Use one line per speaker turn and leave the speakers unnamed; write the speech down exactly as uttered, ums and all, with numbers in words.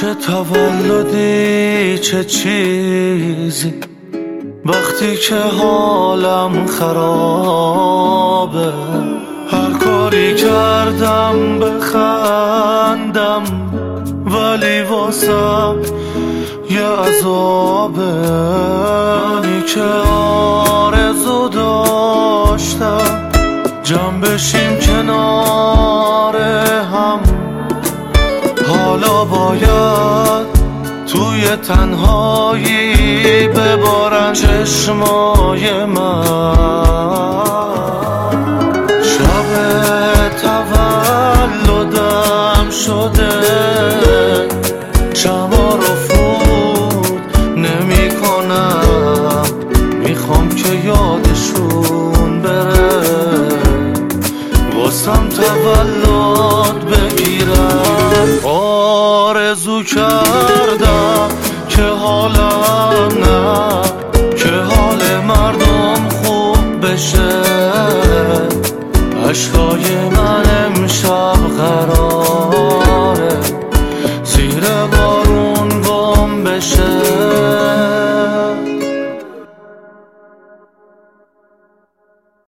چه تولدی چه چیزی وقتی که حالم خرابه. هر کاری کردم بخندم ولی واسم یه عذابه. منی که آرزو داشتم جمع بشیم کنار هم، حالا باید توی تنهایی ببارن چشمای من. شب تولدم شده شما رو فوت نمی کنم، میخوام که یادشون بره واسم تولد بگیرن. آرزو کردم که حالم نه، که حال مردم خوب بشه، عشقای من